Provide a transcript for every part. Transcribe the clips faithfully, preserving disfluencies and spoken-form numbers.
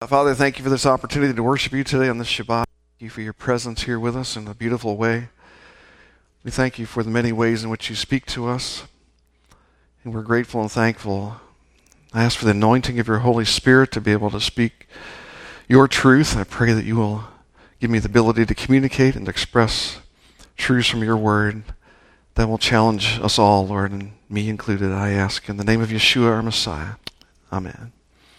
Father, thank you for this opportunity to worship you today on this Shabbat. Thank you for your presence here with us in a beautiful way. We thank you for the many ways in which you speak to us, and we're grateful and thankful. I ask for the anointing of your Holy Spirit to be able to speak your truth. I pray that you will give me the ability to communicate and express truths from your word that will challenge us all, Lord, and me included, I ask in the name of Yeshua, our Messiah. Amen.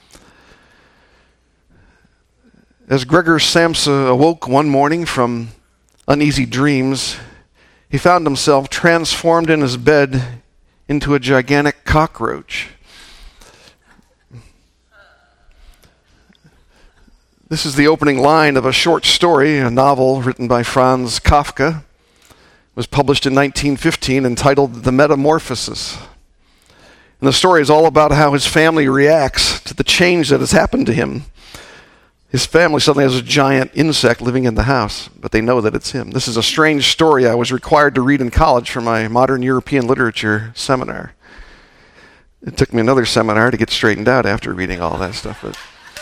As Gregor Samsa awoke one morning from uneasy dreams, he found himself transformed in his bed into a gigantic cockroach. This is the opening line of a short story, a novel written by Franz Kafka. It was published in nineteen fifteen, entitled The Metamorphosis. And the story is all about how his family reacts to the change that has happened to him. His family suddenly has a giant insect living in the house, but they know that it's him. This is a strange story I was required to read in college for my modern European literature seminar. It took me another seminar to get straightened out after reading all that stuff. But,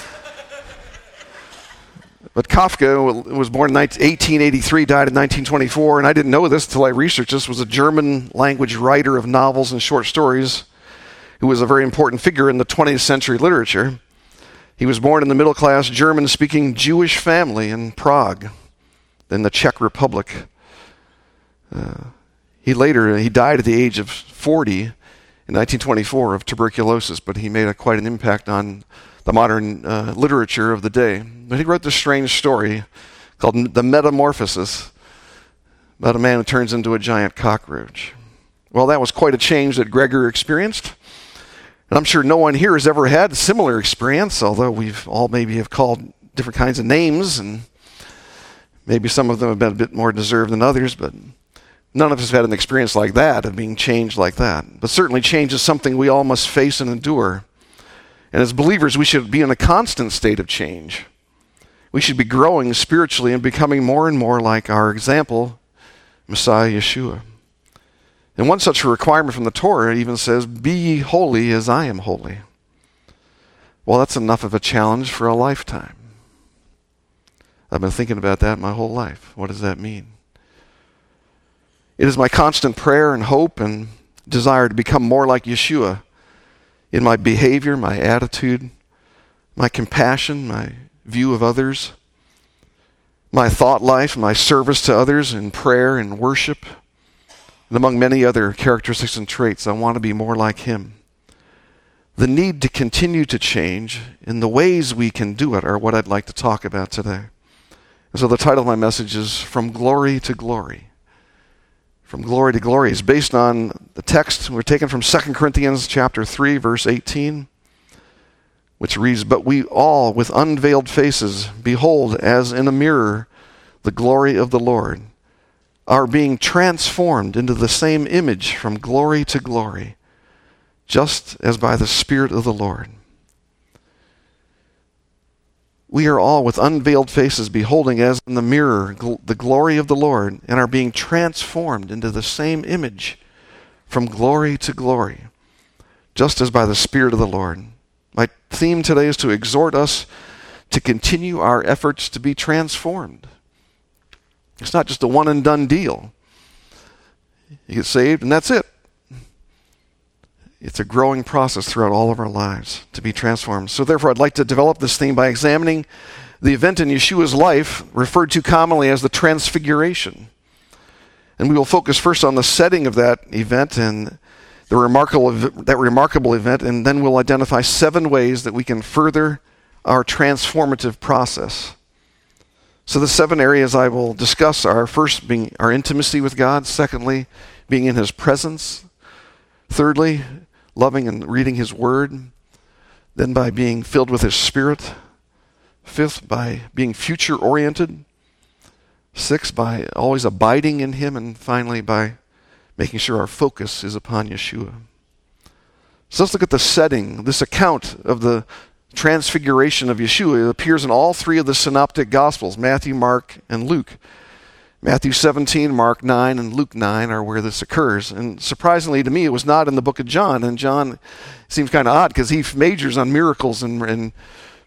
but Kafka was born in eighteen eighty-three, died in nineteen twenty-four, and I didn't know this until I researched this, was a German language writer of novels and short stories who was a very important figure in the twentieth century literature. He was born in the middle-class German-speaking Jewish family in Prague, in the Czech Republic. Uh, he later, he died at the age of forty in nineteen twenty-four of tuberculosis, but he made a, quite an impact on the modern uh, literature of the day. But he wrote this strange story called The Metamorphosis, about a man who turns into a giant cockroach. Well, that was quite a change that Gregor experienced. And I'm sure no one here has ever had a similar experience, although we've all maybe have called different kinds of names, and maybe some of them have been a bit more deserved than others, but none of us have had an experience like that, of being changed like that. But certainly change is something we all must face and endure. And as believers, we should be in a constant state of change. We should be growing spiritually and becoming more and more like our example, Messiah Yeshua. And one such requirement from the Torah even says, "Be ye holy as I am holy." Well, that's enough of a challenge for a lifetime. I've been thinking about that my whole life. What does that mean? It is my constant prayer and hope and desire to become more like Yeshua in my behavior, my attitude, my compassion, my view of others, my thought life, my service to others in prayer and worship. And among many other characteristics and traits, I want to be more like him. The need to continue to change and the ways we can do it are what I'd like to talk about today. And so the title of my message is From Glory to Glory. From Glory to Glory is based on the text we're taken from Second Corinthians chapter three, verse eighteen, which reads, "But we all with unveiled faces behold as in a mirror the glory of the Lord, are being transformed into the same image from glory to glory, just as by the Spirit of the Lord." We are all with unveiled faces beholding as in the mirror gl- the glory of the Lord, and are being transformed into the same image from glory to glory, just as by the Spirit of the Lord. My theme today is to exhort us to continue our efforts to be transformed. It's not just a one and done deal. You get saved and that's it. It's a growing process throughout all of our lives to be transformed. So therefore, I'd like to develop this theme by examining the event in Yeshua's life referred to commonly as the Transfiguration. And we will focus first on the setting of that event and the remarkable that remarkable event, and then we'll identify seven ways that we can further our transformative process. So the seven areas I will discuss are, first, being our intimacy with God. Secondly, being in his presence. Thirdly, loving and reading his word. Then by being filled with his Spirit. Fifth, by being future-oriented. Sixth, by always abiding in him. And finally, by making sure our focus is upon Yeshua. So let's look at the setting, this account of the Transfiguration of Yeshua. It appears in all three of the synoptic Gospels, Matthew, Mark, and Luke. Matthew seventeen, Mark nine, and Luke nine are where this occurs. And surprisingly to me, it was not in the book of John. And John seems kind of odd because he majors on miracles and, and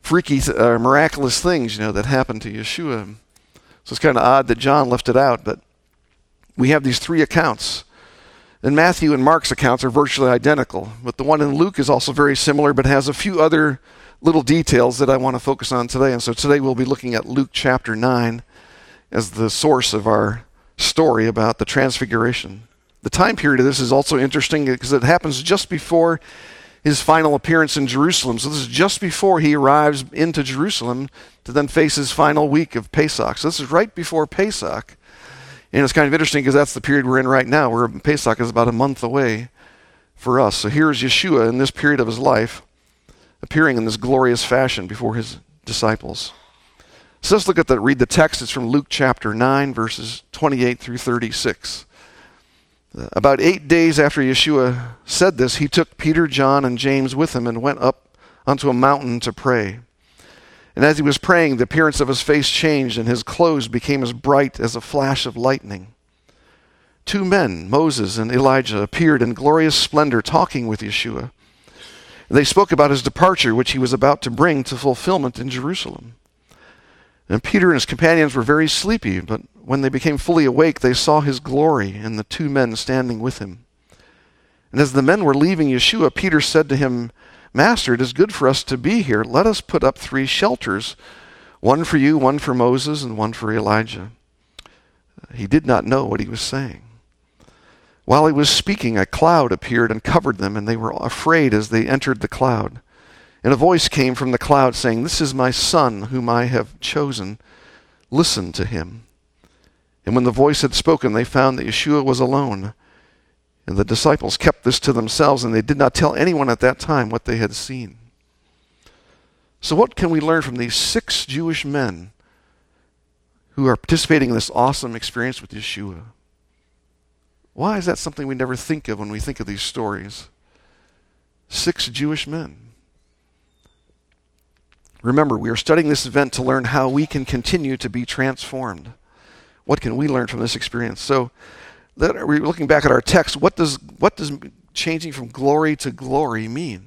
freaky, uh, miraculous things, you know, that happened to Yeshua. So it's kind of odd that John left it out, but we have these three accounts. And Matthew and Mark's accounts are virtually identical, but the one in Luke is also very similar, but has a few other little details that I want to focus on today. And so today we'll be looking at Luke chapter nine as the source of our story about the Transfiguration. The time period of this is also interesting because it happens just before his final appearance in Jerusalem. So this is just before he arrives into Jerusalem to then face his final week of Pesach. So this is right before Pesach. And it's kind of interesting because that's the period we're in right now, where Pesach is about a month away for us. So here's Yeshua in this period of his life, appearing in this glorious fashion before his disciples. So let's look at the, read the text. It's from Luke chapter nine, verses twenty-eight through thirty-six. About eight days after Yeshua said this, he took Peter, John, and James with him and went up onto a mountain to pray. And as he was praying, the appearance of his face changed, and his clothes became as bright as a flash of lightning. Two men, Moses and Elijah, appeared in glorious splendor, talking with Yeshua. They spoke about his departure, which he was about to bring to fulfillment in Jerusalem. And Peter and his companions were very sleepy, but when they became fully awake, they saw his glory and the two men standing with him. And as the men were leaving Yeshua, Peter said to him, "Master, it is good for us to be here. Let us put up three shelters, one for you, one for Moses, and one for Elijah." He did not know what he was saying. While he was speaking, a cloud appeared and covered them, and they were afraid as they entered the cloud. And a voice came from the cloud saying, "This is my son, whom I have chosen. Listen to him." And when the voice had spoken, they found that Yeshua was alone. And the disciples kept this to themselves, and they did not tell anyone at that time what they had seen. So what can we learn from these six Jewish men who are participating in this awesome experience with Yeshua? Why is that something we never think of when we think of these stories? Six Jewish men. Remember, we are studying this event to learn how we can continue to be transformed. What can we learn from this experience? So, that, we're looking back at our text. What does what does changing from glory to glory mean?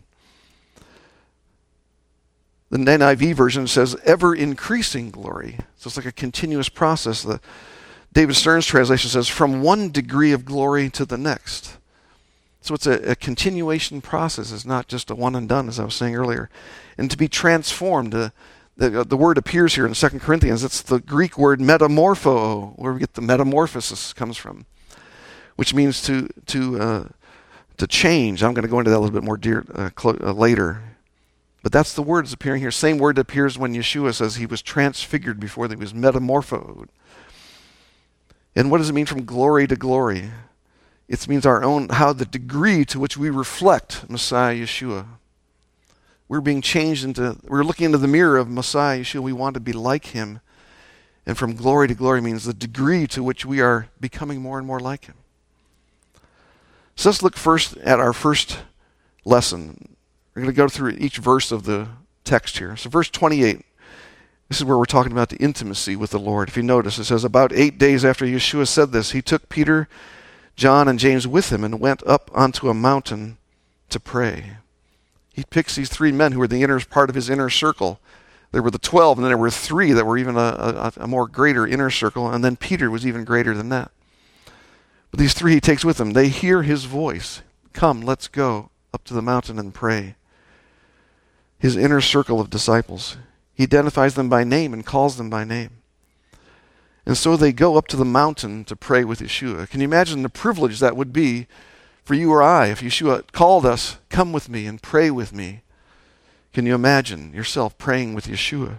The N I V version says ever-increasing glory. So it's like a continuous process. The David Stern's translation says from one degree of glory to the next. So it's a, a continuation process. It's not just a one and done, as I was saying earlier. And to be transformed, uh, the, uh, the word appears here in Second Corinthians. It's the Greek word metamorpho, where we get the metamorphosis comes from, which means to to uh, to change. I'm going to go into that a little bit more dear, uh, clo- uh, later. But that's the word that's appearing here. Same word that appears when Yeshua says he was transfigured before he was metamorphosed. And what does it mean from glory to glory? It means our own, how the degree to which we reflect Messiah Yeshua. We're being changed into, we're looking into the mirror of Messiah Yeshua. We want to be like him. And from glory to glory means the degree to which we are becoming more and more like him. So let's look first at our first lesson. We're going to go through each verse of the text here. So verse twenty-eight, this is where we're talking about the intimacy with the Lord. If you notice, it says, about eight days after Yeshua said this, he took Peter, John, and James with him and went up onto a mountain to pray. He picks these three men who were the inner part of his inner circle. There were the twelve, and then there were three that were even a, a, a more greater inner circle, and then Peter was even greater than that. But these three he takes with him. They hear his voice. Come, let's go up to the mountain and pray. His inner circle of disciples. He identifies them by name and calls them by name. And so they go up to the mountain to pray with Yeshua. Can you imagine the privilege that would be for you or I if Yeshua called us, come with me and pray with me? Can you imagine yourself praying with Yeshua?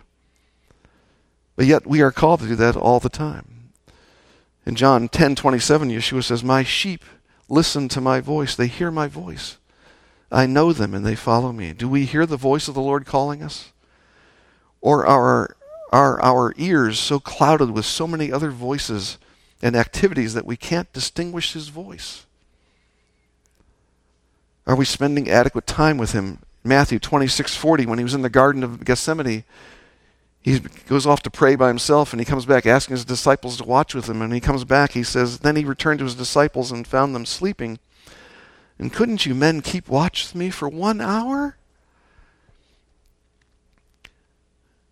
But yet we are called to do that all the time. In John ten twenty-seven, Yeshua says, my sheep listen to my voice. They hear my voice. I know them and they follow me. Do we hear the voice of the Lord calling us? Or are, are our ears so clouded with so many other voices and activities that we can't distinguish his voice? Are we spending adequate time with him? Matthew twenty-six forty, when he was in the Garden of Gethsemane, he goes off to pray by himself, and he comes back asking his disciples to watch with him. And he comes back, he says, then he returned to his disciples and found them sleeping. And couldn't you men keep watch with me for one hour?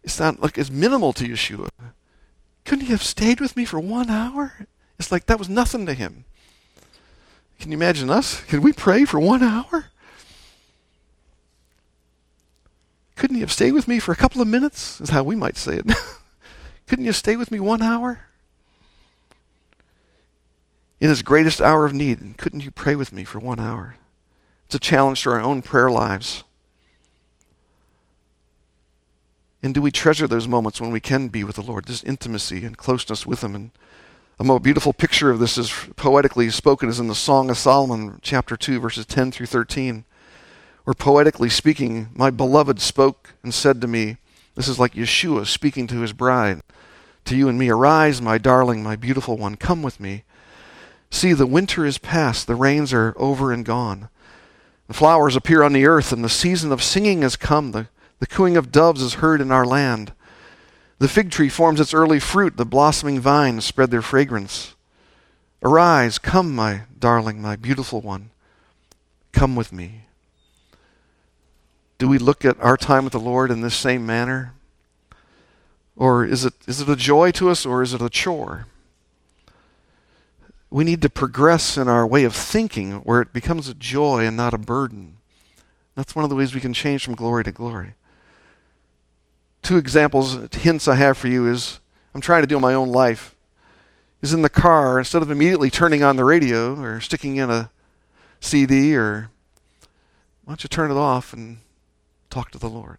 It's not like it's minimal to Yeshua. Couldn't he have stayed with me for one hour? It's like that was nothing to him. Can you imagine us? Can we pray for one hour? Couldn't you have stayed with me for a couple of minutes? Is how we might say it. Couldn't you stay with me one hour? In his greatest hour of need, couldn't you pray with me for one hour? It's a challenge to our own prayer lives. And do we treasure those moments when we can be with the Lord, this intimacy and closeness with him? And a more beautiful picture of this is poetically spoken is in the Song of Solomon, chapter two, verses ten through thirteen. Where poetically speaking, my beloved spoke and said to me, this is like Yeshua speaking to his bride, to you and me, arise, my darling, my beautiful one, come with me. See, the winter is past, the rains are over and gone. The flowers appear on the earth, and the season of singing has come. The, the cooing of doves is heard in our land. The fig tree forms its early fruit, the blossoming vines spread their fragrance. Arise, come, my darling, my beautiful one, come with me. Do we look at our time with the Lord in this same manner? Or is it is it a joy to us, or is it a chore? We need to progress in our way of thinking where it becomes a joy and not a burden. That's one of the ways we can change from glory to glory. Two examples, hints I have for you is, I'm trying to do in my own life, is in the car, instead of immediately turning on the radio or sticking in a C D, or why don't you turn it off and talk to the Lord.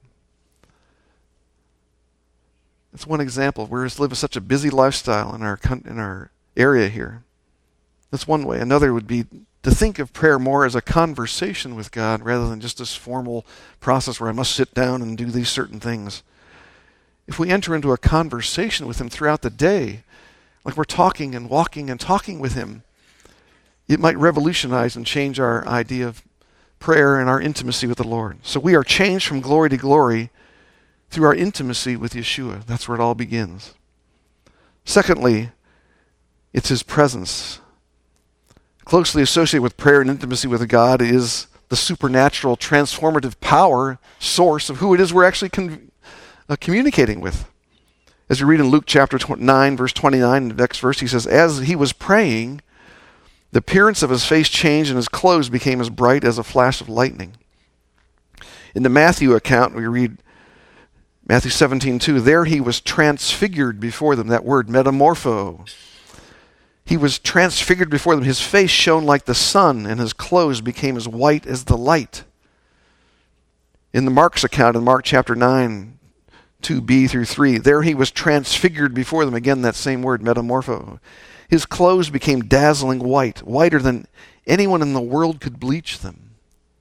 That's one example. We just live such a busy lifestyle in our in our area here. That's one way. Another would be to think of prayer more as a conversation with God rather than just this formal process where I must sit down and do these certain things. If we enter into a conversation with him throughout the day, like we're talking and walking and talking with him, it might revolutionize and change our idea of prayer and our intimacy with the Lord. So we are changed from glory to glory through our intimacy with Yeshua. That's where it all begins. Secondly, it's his presence. Closely associated with prayer and intimacy with God is the supernatural, transformative power source of who it is we're actually con- uh, communicating with. As we read in Luke chapter nine, verse twenty-nine, the next verse, he says, as he was praying, the appearance of his face changed and his clothes became as bright as a flash of lightning. In the Matthew account, we read Matthew seventeen two, there he was transfigured before them. That word, metamorpho. He was transfigured before them. His face shone like the sun, and his clothes became as white as the light. In the Mark's account, in Mark chapter nine, two b through three, there he was transfigured before them. Again, that same word, metamorpho. His clothes became dazzling white, whiter than anyone in the world could bleach them.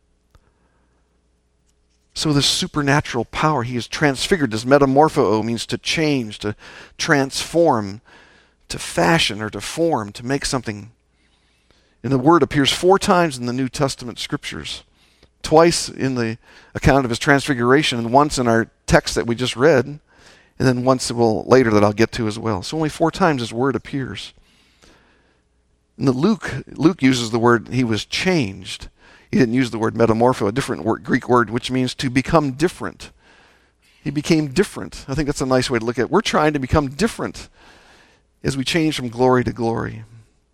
So this supernatural power, he is transfigured. This metamorpho means to change, to transform, to fashion or to form, to make something. And the word appears four times in the New Testament scriptures. Twice in the account of his transfiguration, and once in our text that we just read, and then once well, later that I'll get to as well. So only four times his word appears. And the Luke, Luke uses the word, he was changed. He didn't use the word metamorpho, a different word, Greek word, which means to become different. He became different. I think that's a nice way to look at it. We're trying to become different as we change from glory to glory.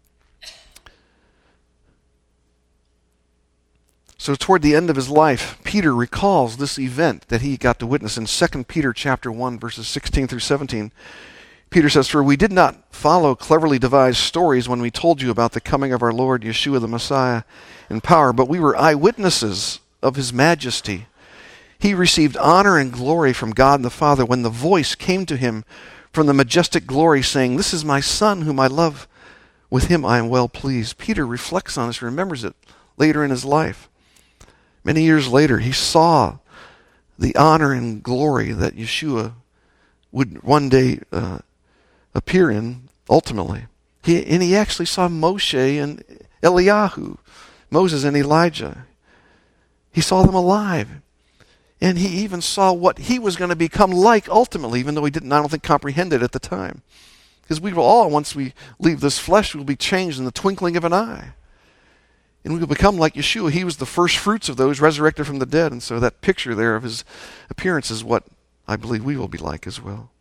So toward the end of his life, Peter recalls this event that he got to witness in Second Peter chapter one, verses sixteen through seventeen. Peter says, for we did not follow cleverly devised stories when we told you about the coming of our Lord Yeshua the Messiah in power, but we were eyewitnesses of his majesty. He received honor and glory from God the Father when the voice came to him from the majestic glory saying, this is my Son whom I love. With him I am well pleased. Peter reflects on this, remembers it later in his life. Many years later, he saw the honor and glory that Yeshua would one day uh, appear in, ultimately. He, and he actually saw Moshe and Eliyahu, Moses and Elijah. He saw them alive. And he even saw what he was going to become like ultimately, even though he didn't, I don't think, comprehend it at the time. Because we will all, once we leave this flesh, will be changed in the twinkling of an eye. And we will become like Yeshua. He was the first fruits of those resurrected from the dead. And so that picture there of his appearance is what I believe we will be like as well.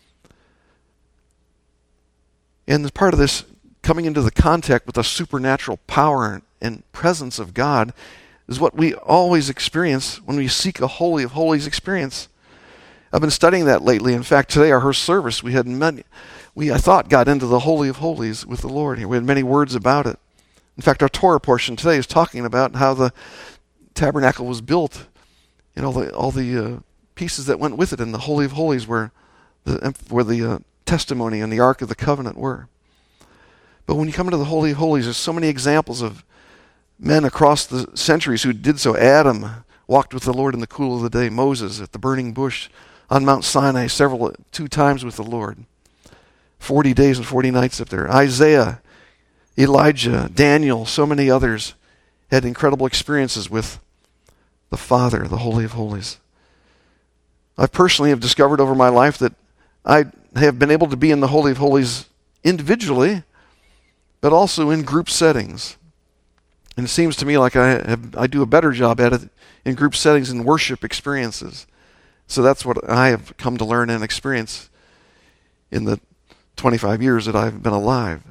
And as part of this, coming into the contact with the supernatural power and presence of God is what we always experience when we seek a Holy of Holies experience. I've been studying that lately. In fact, today, our first service, we had many, we, I thought, got into the Holy of Holies with the Lord here. We had many words about it. In fact, our Torah portion today is talking about how the tabernacle was built and all the all the uh, pieces that went with it, and the Holy of Holies where the where the uh, testimony and the Ark of the Covenant were. But when you come into the Holy of Holies, there's so many examples of men across the centuries who did so. Adam walked with the Lord in the cool of the day. Moses at the burning bush on Mount Sinai several two times with the Lord. Forty days and forty nights up there. Isaiah, Elijah, Daniel, so many others had incredible experiences with the Father, the Holy of Holies. I personally have discovered over my life that I have been able to be in the Holy of Holies individually, but also in group settings. And it seems to me like I have, I do a better job at it in group settings and worship experiences. So that's what I have come to learn and experience in the twenty-five years that I've been alive.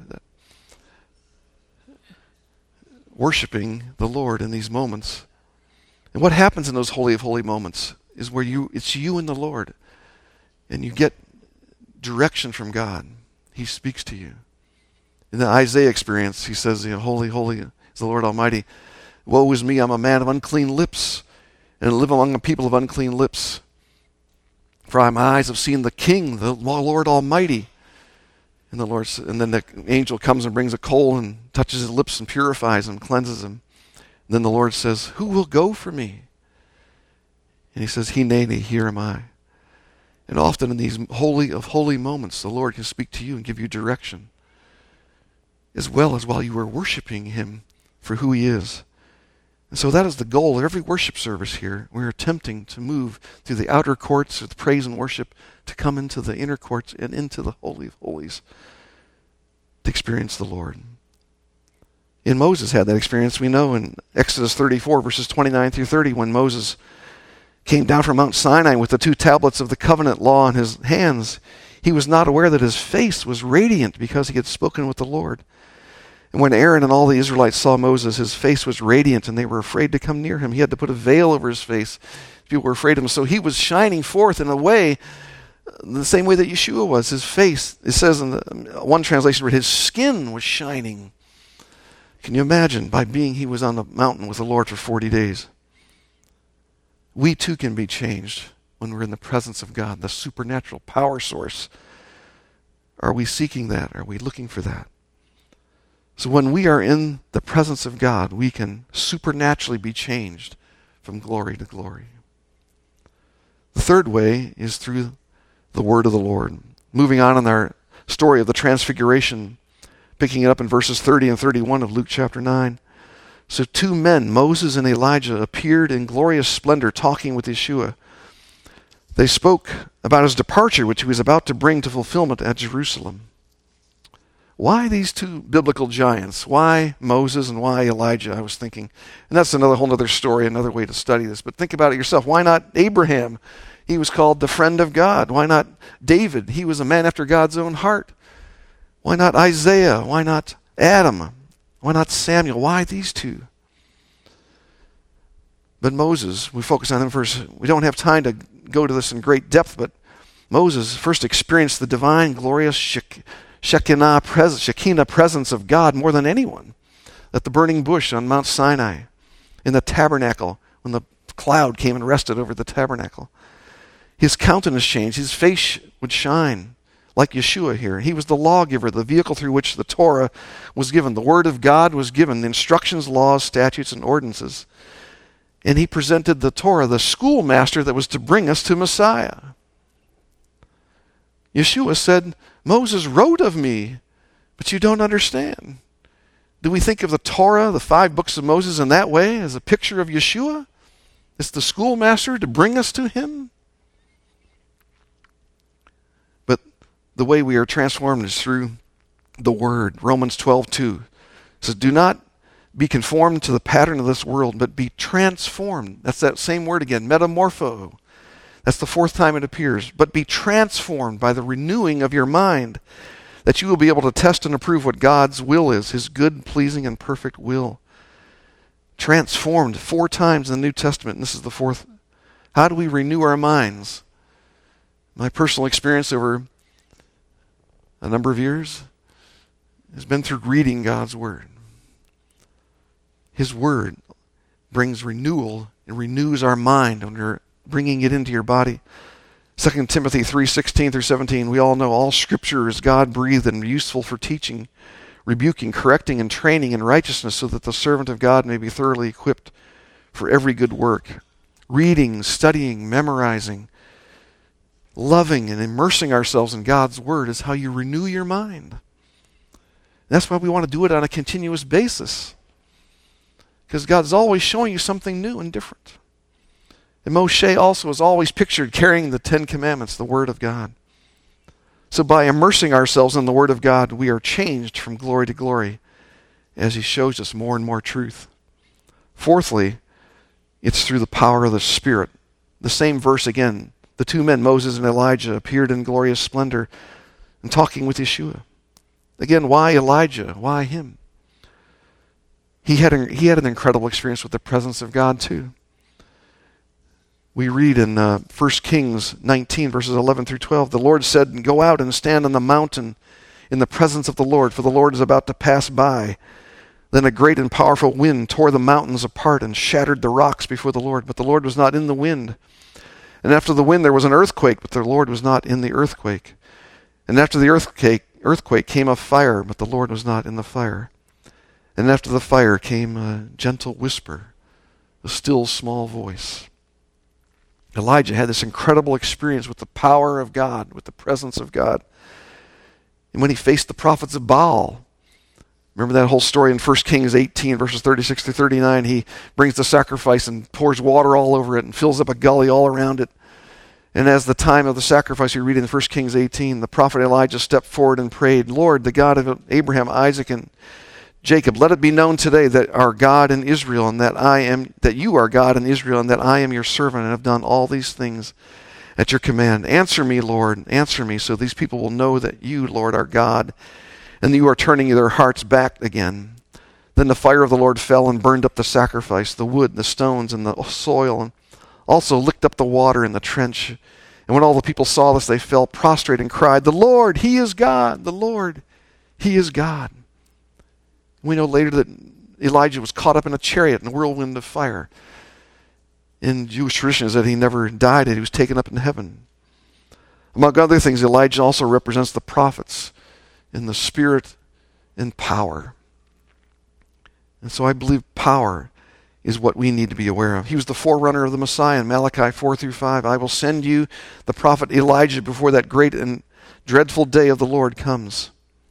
Worshiping the Lord in these moments. And what happens in those Holy of Holy moments is where you it's you and the Lord. And you get direction from God. He speaks to you. In the Isaiah experience, he says, you know, Holy, holy is the Lord Almighty. Woe is me, I'm a man of unclean lips, and live among a people of unclean lips. For my eyes have seen the King, the Lord Almighty. And the Lord, and then the angel comes and brings a coal and touches his lips and purifies him, cleanses him. And then the Lord says, who will go for me? And he says, Hineni, here am I. And often in these holy of holy moments, the Lord can speak to you and give you direction, as well as while you are worshiping him for who he is. And so that is the goal of every worship service here. We're attempting to move through the outer courts of praise and worship to come into the inner courts and into the Holy of Holies to experience the Lord. And Moses had that experience, we know, in Exodus thirty-four, verses twenty-nine through thirty, when Moses came down from Mount Sinai with the two tablets of the covenant law in his hands. He was not aware that his face was radiant because he had spoken with the Lord. And when Aaron and all the Israelites saw Moses, his face was radiant, and they were afraid to come near him. He had to put a veil over his face. People were afraid of him. So he was shining forth in a way, the same way that Yeshua was. His face, it says in the, one translation, his skin was shining. Can you imagine? By being, he was on the mountain with the Lord for forty days. We too can be changed when we're in the presence of God, the supernatural power source. Are we seeking that? Are we looking for that? So when we are in the presence of God, we can supernaturally be changed from glory to glory. The third way is through the word of the Lord. Moving on in our story of the transfiguration, picking it up in verses thirty and thirty-one of Luke chapter nine. So two men, Moses and Elijah, appeared in glorious splendor talking with Yeshua. They spoke about his departure, which he was about to bring to fulfillment at Jerusalem. Why these two biblical giants? Why Moses and why Elijah, I was thinking. And that's another whole other story, another way to study this. But think about it yourself. Why not Abraham? He was called the friend of God. Why not David? He was a man after God's own heart. Why not Isaiah? Why not Adam? Why not Samuel? Why these two? But Moses, we focus on him first. We don't have time to go to this in great depth, but Moses first experienced the divine, glorious Shek- Shekinah, pres- Shekinah presence of God more than anyone. At the burning bush on Mount Sinai, in the tabernacle, when the cloud came and rested over the tabernacle. His countenance changed. His face would shine like Yeshua here. He was the lawgiver, the vehicle through which the Torah was given. The Word of God was given, the instructions, laws, statutes, and ordinances. And he presented the Torah, the schoolmaster that was to bring us to Messiah. Yeshua said, Moses wrote of me, but you don't understand. Do we think of the Torah, the five books of Moses, in that way, as a picture of Yeshua? It's the schoolmaster to bring us to him? But the way we are transformed is through the Word. Romans twelve two says, do not be conformed to the pattern of this world, but be transformed. That's that same word again, metamorpho. That's the fourth time it appears. But be transformed by the renewing of your mind, that you will be able to test and approve what God's will is, his good, pleasing, and perfect will. Transformed four times in the New Testament, and this is the fourth. How do we renew our minds? My personal experience over a number of years has been through reading God's Word. His Word brings renewal and renews our mind when you're bringing it into your body. Second Timothy three sixteen through seventeen, we all know all Scripture is God-breathed and useful for teaching, rebuking, correcting, and training in righteousness, so that the servant of God may be thoroughly equipped for every good work. Reading, studying, memorizing, loving, and immersing ourselves in God's Word is how you renew your mind. That's why we want to do it on a continuous basis, because God's always showing you something new and different. And Moshe also is always pictured carrying the Ten Commandments, the Word of God. So by immersing ourselves in the Word of God, we are changed from glory to glory as he shows us more and more truth. Fourthly, it's through the power of the Spirit. The same verse again. The two men, Moses and Elijah, appeared in glorious splendor and talking with Yeshua. Again, why Elijah? Why him? He had, a, he had an incredible experience with the presence of God too. We read in uh, First Kings nineteen, verses eleven through twelve, the Lord said, "Go out and stand on the mountain in the presence of the Lord, for the Lord is about to pass by." Then a great and powerful wind tore the mountains apart and shattered the rocks before the Lord, but the Lord was not in the wind. And after the wind there was an earthquake, but the Lord was not in the earthquake. And after the earthquake, earthquake came a fire, but the Lord was not in the fire. And after the fire came a gentle whisper, a still small voice. Elijah had this incredible experience with the power of God, with the presence of God. And when he faced the prophets of Baal, remember that whole story in First Kings eighteen, verses thirty-six through thirty-nine, he brings the sacrifice and pours water all over it and fills up a gully all around it. And as the time of the sacrifice, you read in First Kings eighteen, the prophet Elijah stepped forward and prayed, "Lord, the God of Abraham, Isaac, and Jacob, let it be known today that our God in Israel, and that I am, that you are God in Israel, and that I am your servant, and have done all these things at your command. Answer me, Lord, answer me, so these people will know that you, Lord, are God, and that you are turning their hearts back again." Then the fire of the Lord fell and burned up the sacrifice, the wood, the stones, and the soil, and also licked up the water in the trench. And when all the people saw this, they fell prostrate and cried, "The Lord, he is God! The Lord, he is God!" We know later that Elijah was caught up in a chariot in a whirlwind of fire. In Jewish tradition is that he never died, and he was taken up in heaven. Among other things, Elijah also represents the prophets in the spirit and power. And so I believe power is what we need to be aware of. He was the forerunner of the Messiah in Malachi four through five. "I will send you the prophet Elijah before that great and dreadful day of the Lord comes."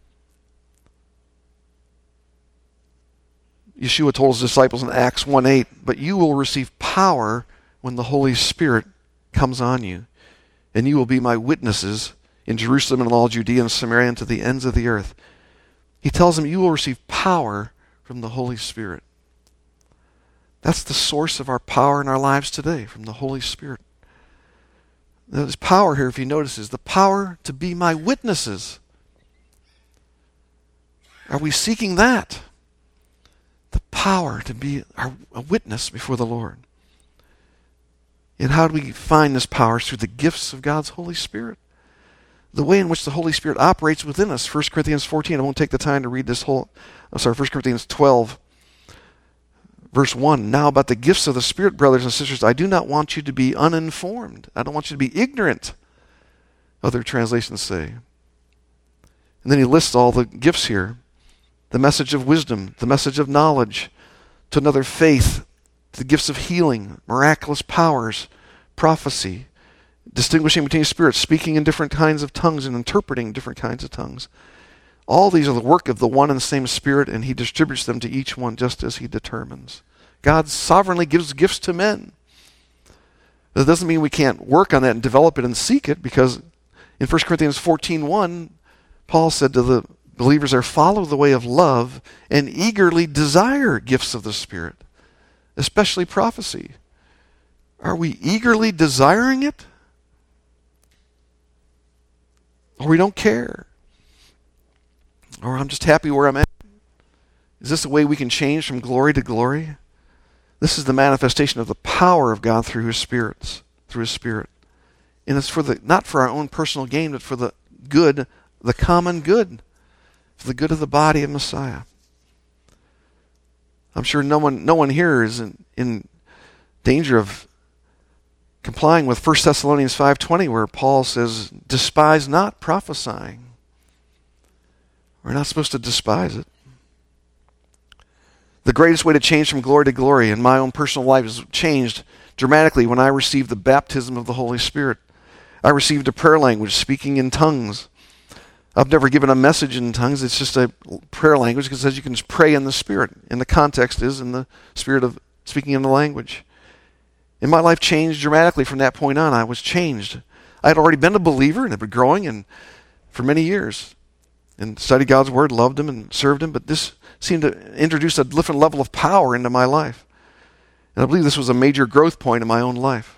Yeshua told his disciples in Acts one eight, "But you will receive power when the Holy Spirit comes on you, and you will be my witnesses in Jerusalem and in all Judea and Samaria and to the ends of the earth." He tells them you will receive power from the Holy Spirit. That's the source of our power in our lives today, from the Holy Spirit. There's power here, if you notice, is the power to be my witnesses. Are we seeking that? The power to be our, a witness before the Lord. And how do we find this power? Through the gifts of God's Holy Spirit. The way in which the Holy Spirit operates within us. First Corinthians fourteen, I won't take the time to read this whole, I'm sorry, First Corinthians twelve, verse one. "Now about the gifts of the Spirit, brothers and sisters, I do not want you to be uninformed." I don't want you to be ignorant, other translations say. And then he lists all the gifts here. The message of wisdom, the message of knowledge, to another faith, the gifts of healing, miraculous powers, prophecy, distinguishing between spirits, speaking in different kinds of tongues and interpreting different kinds of tongues. All these are the work of the one and the same Spirit, and he distributes them to each one just as he determines. God sovereignly gives gifts to men. That doesn't mean we can't work on that and develop it and seek it, because in First Corinthians fourteen one, Paul said to the believers there, "Follow the way of love and eagerly desire gifts of the Spirit, especially prophecy." Are we eagerly desiring it? Or we don't care. Or I'm just happy where I'm at. Is this a way we can change from glory to glory? This is the manifestation of the power of God through His spirits, through His Spirit. And it's for the not for our own personal gain, but for the good, the common good, for the good of the body of Messiah. I'm sure no one no one here is in, in danger of complying with First Thessalonians five twenty, where Paul says, despise not prophesying. We're not supposed to despise it. The greatest way to change from glory to glory in my own personal life has changed dramatically when I received the baptism of the Holy Spirit. I received a prayer language, speaking in tongues. I've never given a message in tongues. It's just a prayer language because it says you can just pray in the Spirit. And the context is in the spirit of speaking in the language. And my life changed dramatically from that point on. I was changed. I had already been a believer and had been growing and for many years. And studied God's Word, loved Him and served Him. But this seemed to introduce a different level of power into my life. And I believe this was a major growth point in my own life.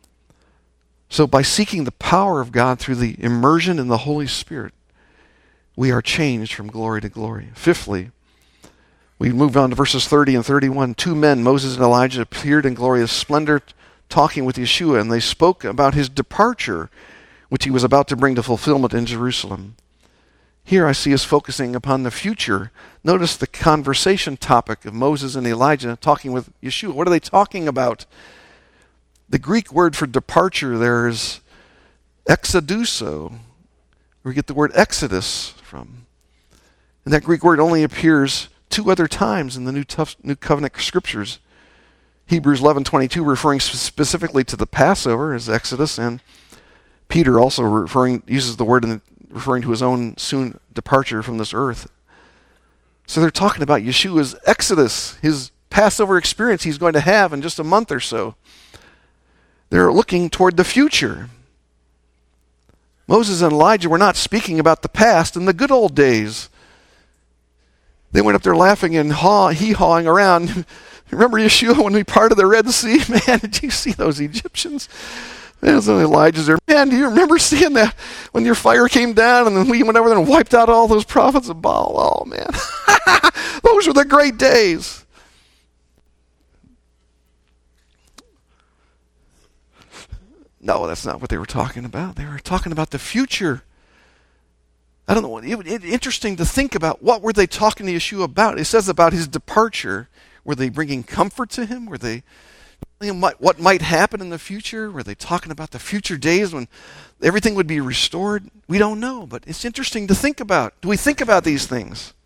So by seeking the power of God through the immersion in the Holy Spirit, we are changed from glory to glory. Fifthly, we move on to verses thirty and thirty-one. Two men, Moses and Elijah, appeared in glorious splendor, talking with Yeshua, and they spoke about His departure, which He was about to bring to fulfillment in Jerusalem. Here I see us focusing upon the future. Notice the conversation topic of Moses and Elijah talking with Yeshua. What are they talking about? The Greek word for departure there is exoduso. We get the word exodus from. And that Greek word only appears two other times in the New, Tuf- New Covenant scriptures. Hebrews eleven twenty-two referring specifically to the Passover as Exodus, and Peter also referring uses the word in the, referring to his own soon departure from this earth. So they're talking about Yeshua's Exodus, his Passover experience he's going to have in just a month or so. They're looking toward the future. Moses and Elijah were not speaking about the past and the good old days. They went up there laughing and haw, hee-hawing around. Remember Yeshua when we parted the Red Sea? Man, did you see those Egyptians? There's Elijah's there. Man, do you remember seeing that when your fire came down and then we went over there and wiped out all those prophets of Baal? Oh, man. Those were the great days. No, that's not what they were talking about. They were talking about the future. I don't know. It, it, interesting to think about. What were they talking to Yeshua about? It says about His departure. Were they bringing comfort to Him? Were they telling Him what, what might happen in the future? Were they talking about the future days when everything would be restored? We don't know, but it's interesting to think about. Do we think about these things?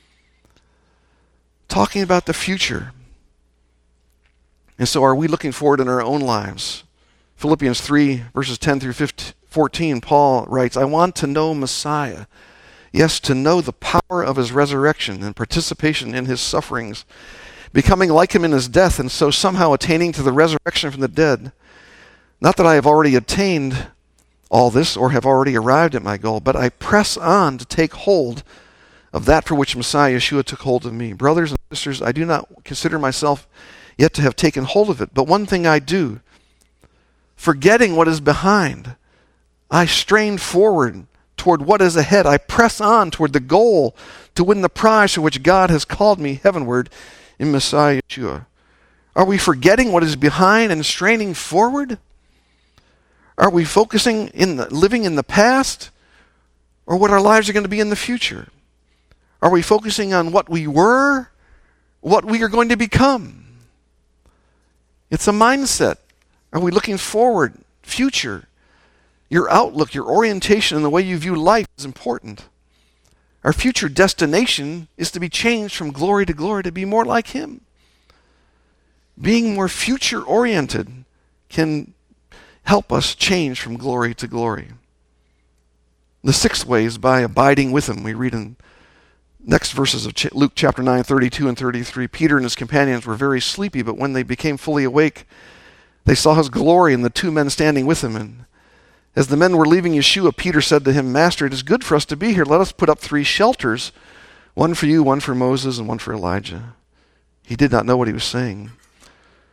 Talking about the future. And so are we looking forward in our own lives? Philippians three, verses ten through fourteen, Paul writes, I want to know Messiah. Yes, to know the power of His resurrection and participation in His sufferings, becoming like Him in His death, and so somehow attaining to the resurrection from the dead. Not that I have already attained all this or have already arrived at my goal, but I press on to take hold of that for which Messiah Yeshua took hold of me. Brothers and sisters, I do not consider myself yet to have taken hold of it, but one thing I do, forgetting what is behind, I strain forward toward what is ahead. I press on toward the goal to win the prize for which God has called me heavenward in Messiah Yeshua. Are we forgetting what is behind and straining forward? Are we focusing in the, living in the past, or what our lives are going to be in the future? Are we focusing on what we were, what we are going to become? It's a mindset. Are we looking forward, future? Your outlook, your orientation, and the way you view life is important. Our future destination is to be changed from glory to glory to be more like Him. Being more future-oriented can help us change from glory to glory. The sixth way is by abiding with Him. We read in next verses of Luke chapter nine, thirty-two and thirty-three. Peter and his companions were very sleepy, but when they became fully awake, they saw His glory and the two men standing with Him. And as the men were leaving Yeshua, Peter said to him, Master, it is good for us to be here. Let us put up three shelters, one for you, one for Moses, and one for Elijah. He did not know what he was saying.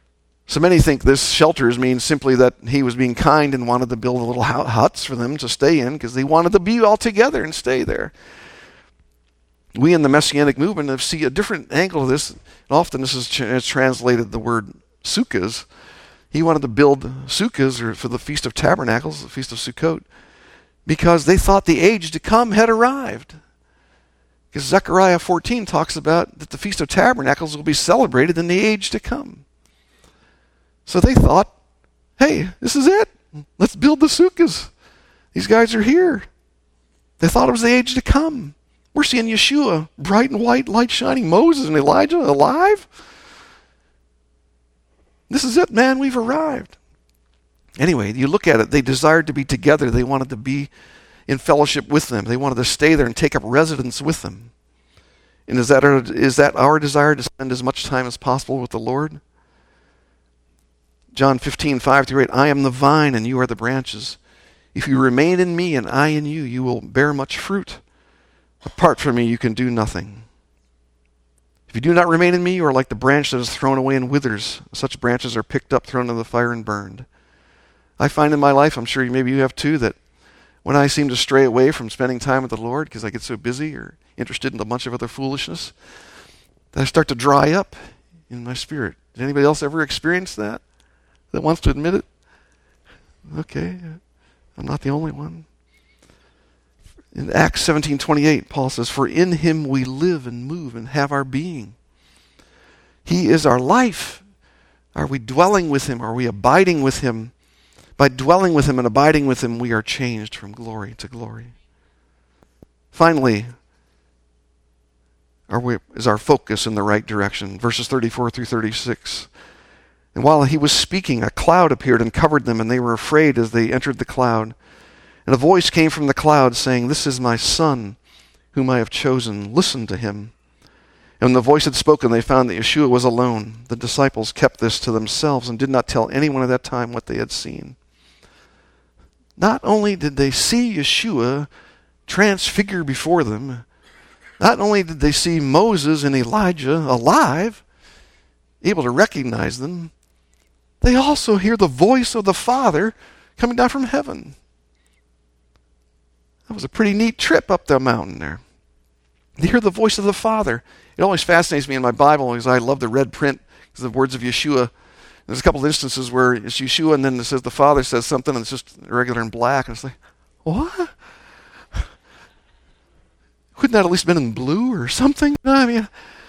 So many think this shelters means simply that he was being kind and wanted to build little huts for them to stay in because they wanted to be all together and stay there. We in the Messianic movement have see a different angle of this. Often this is tra- translated the word sukkahs. He wanted to build sukkahs or for the Feast of Tabernacles, the Feast of Sukkot, because they thought the age to come had arrived. Because Zechariah fourteen talks about that the Feast of Tabernacles will be celebrated in the age to come. So they thought, hey, this is it. Let's build the sukkahs. These guys are here. They thought it was the age to come. We're seeing Yeshua, bright and white, light shining, Moses and Elijah alive. This is it, man. We've arrived. Anyway, you look at it. They desired to be together. They wanted to be in fellowship with them. They wanted to stay there and take up residence with them. And is that our, is that our desire to spend as much time as possible with the Lord? John fifteen, five through eight, I am the vine and you are the branches. If you remain in me and I in you, you will bear much fruit. Apart from me, you can do nothing. If you do not remain in me, you are like the branch that is thrown away and withers. Such branches are picked up, thrown into the fire, and burned. I find in my life, I'm sure maybe you have too, that when I seem to stray away from spending time with the Lord because I get so busy or interested in a bunch of other foolishness, that I start to dry up in my spirit. Did anybody else ever experience that? That wants to admit it? Okay, I'm not the only one. In Acts seventeen twenty-eight, Paul says, for in him we live and move and have our being. He is our life. Are we dwelling with him? Are we abiding with him? By dwelling with him and abiding with him, we are changed from glory to glory. Finally, are we, is our focus in the right direction? Verses thirty-four through thirty-six. And while he was speaking, a cloud appeared and covered them, and they were afraid as they entered the cloud. And a voice came from the cloud saying, this is my son, whom I have chosen. Listen to him. And when the voice had spoken, they found that Yeshua was alone. The disciples kept this to themselves and did not tell anyone at that time what they had seen. Not only did they see Yeshua transfigure before them, not only did they see Moses and Elijah alive, able to recognize them, they also hear the voice of the Father coming down from heaven. That was a pretty neat trip up the mountain there. They hear the voice of the Father. It always fascinates me in my Bible because I love the red print because the words of Yeshua. There's a couple of instances where it's Yeshua and then it says the Father says something and it's just regular in black. And it's like, what? Couldn't that at least been in blue or something? I mean,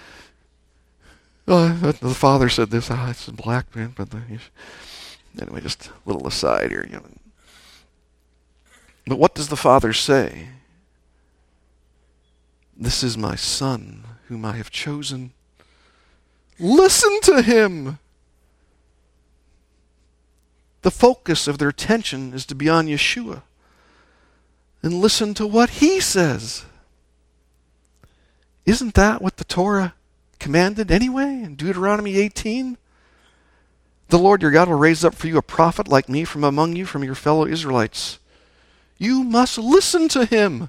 uh, the Father said this. Ah, it's in black, man. But the, anyway, just a little aside here. You know. But what does the Father say? This is my Son, whom I have chosen. Listen to him. The focus of their attention is to be on Yeshua. And listen to what he says. Isn't that what the Torah commanded anyway in Deuteronomy eighteen? The Lord your God will raise up for you a prophet like me from among you, from your fellow Israelites. You must listen to him.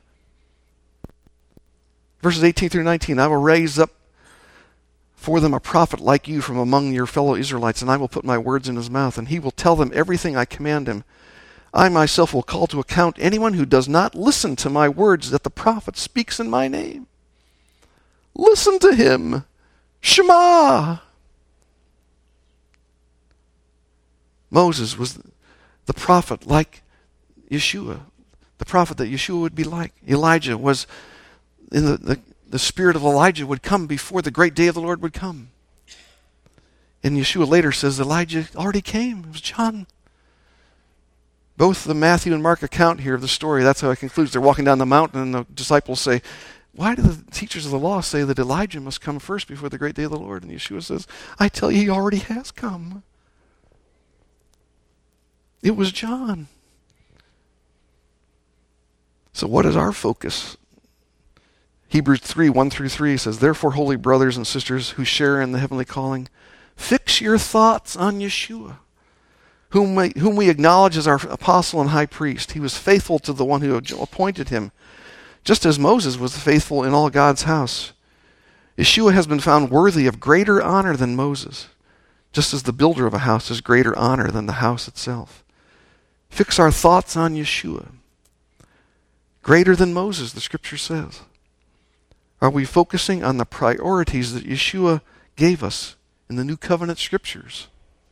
Verses eighteen through nineteen, I will raise up for them a prophet like you from among your fellow Israelites, and I will put my words in his mouth, and he will tell them everything I command him. I myself will call to account anyone who does not listen to my words that the prophet speaks in my name. Listen to him. Shema. Moses was the prophet like Yeshua, the prophet that Yeshua would be like. Elijah was, in the, the, the spirit of Elijah would come before the great day of the Lord would come. And Yeshua later says Elijah already came. It was John. Both the Matthew and Mark account here of the story, that's how it concludes. They're walking down the mountain and the disciples say, why do the teachers of the law say that Elijah must come first before the great day of the Lord? And Yeshua says, I tell you, he already has come. It was John. So what is our focus? Hebrews three, one through three says, therefore, holy brothers and sisters who share in the heavenly calling, fix your thoughts on Yeshua, whom we, whom we acknowledge as our apostle and high priest. He was faithful to the one who appointed him, just as Moses was faithful in all God's house. Yeshua has been found worthy of greater honor than Moses, just as the builder of a house has greater honor than the house itself. Fix our thoughts on Yeshua. Greater than Moses, the scripture says. Are we focusing on the priorities that Yeshua gave us in the New Covenant scriptures?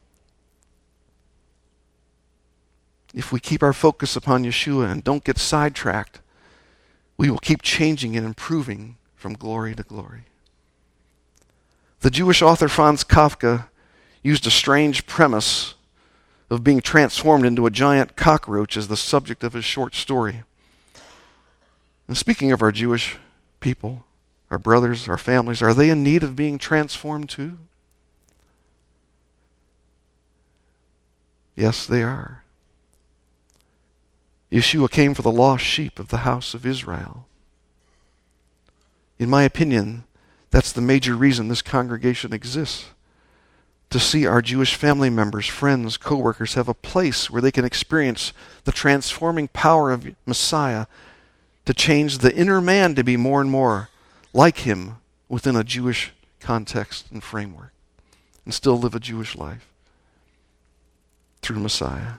If we keep our focus upon Yeshua and don't get sidetracked, we will keep changing and improving from glory to glory. The Jewish author Franz Kafka used a strange premise of being transformed into a giant cockroach as the subject of his short story. And speaking of our Jewish people, our brothers, our families, are they in need of being transformed too? Yes, they are. Yeshua came for the lost sheep of the house of Israel. In my opinion, that's the major reason this congregation exists. To see our Jewish family members, friends, co-workers have a place where they can experience the transforming power of Messiah to change the inner man to be more and more like him within a Jewish context and framework and still live a Jewish life through Messiah.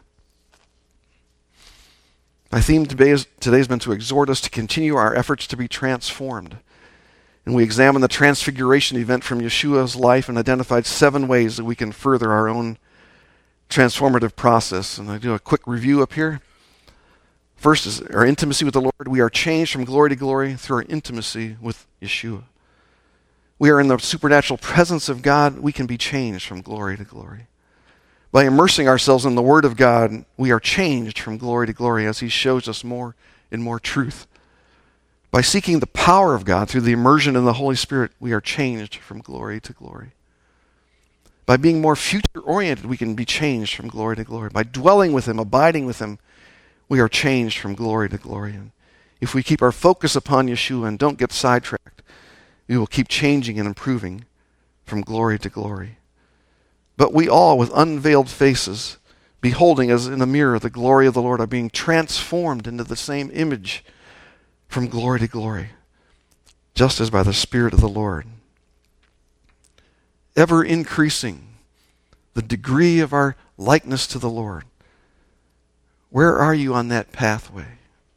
My theme today, is, today has been to exhort us to continue our efforts to be transformed. And we examined the transfiguration event from Yeshua's life and identified seven ways that we can further our own transformative process. And I do a quick review up here. First is our intimacy with the Lord. We are changed from glory to glory through our intimacy with Yeshua. We are in the supernatural presence of God. We can be changed from glory to glory. By immersing ourselves in the Word of God, we are changed from glory to glory as He shows us more and more truth. By seeking the power of God through the immersion in the Holy Spirit, we are changed from glory to glory. By being more future-oriented, we can be changed from glory to glory. By dwelling with Him, abiding with Him, we are changed from glory to glory. And if we keep our focus upon Yeshua and don't get sidetracked, we will keep changing and improving from glory to glory. But we all, with unveiled faces, beholding as in a mirror the glory of the Lord, are being transformed into the same image from glory to glory, just as by the Spirit of the Lord. Ever increasing the degree of our likeness to the Lord. Where are you on that pathway?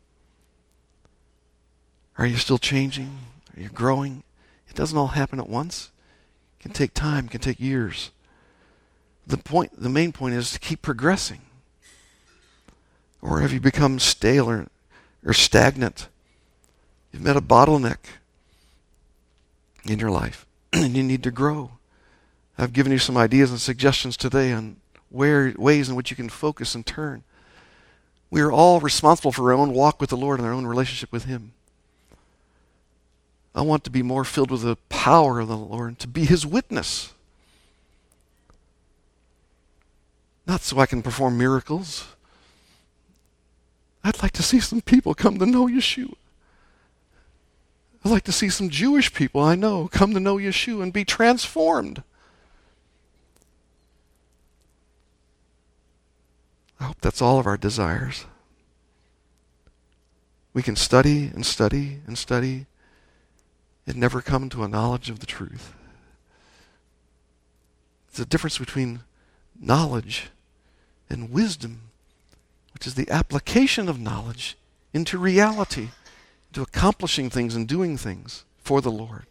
Are you still changing? Are you growing? It doesn't all happen at once. It can take time, it can take years. The point, the main point is to keep progressing. Or have you become stale or, or stagnant? You've met a bottleneck in your life and you need to grow. I've given you some ideas and suggestions today on where ways in which you can focus and turn. We are all responsible for our own walk with the Lord and our own relationship with Him. I want to be more filled with the power of the Lord, to be His witness. Not so I can perform miracles. I'd like to see some people come to know Yeshua. I'd like to see some Jewish people I know come to know Yeshua and be transformed. I hope that's all of our desires. We can study and study and study and never come to a knowledge of the truth. There's a difference between knowledge and wisdom, which is the application of knowledge into reality, into accomplishing things and doing things for the Lord.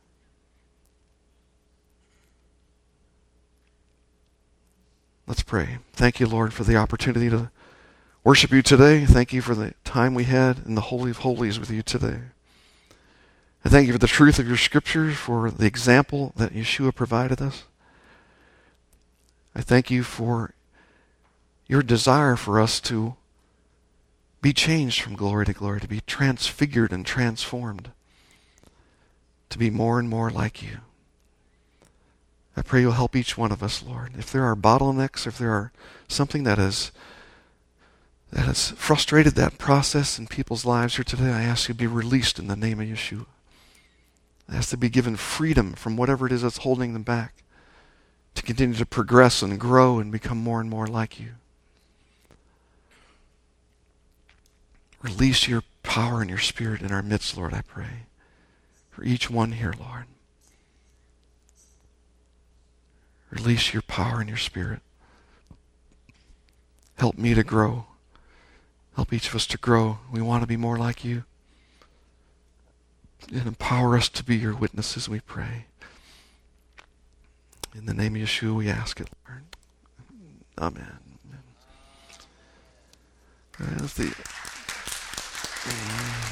Let's pray. Thank you, Lord, for the opportunity to worship you today. Thank you for the time we had in the Holy of Holies with you today. I thank you for the truth of your scriptures, for the example that Yeshua provided us. I thank you for your desire for us to be changed from glory to glory, to be transfigured and transformed, to be more and more like you. I pray you'll help each one of us, Lord. If there are bottlenecks, if there are something that has that has frustrated that process in people's lives here today, I ask you to be released in the name of Yeshua. I ask to be given freedom from whatever it is that's holding them back, to continue to progress and grow and become more and more like you. Release your power and your Spirit in our midst, Lord, I pray, for each one here, Lord. Release your power and your Spirit. Help me to grow. Help each of us to grow. We want to be more like you. And empower us to be your witnesses, we pray. In the name of Yeshua, we ask it, Lord. Amen. Amen. All right, let's see.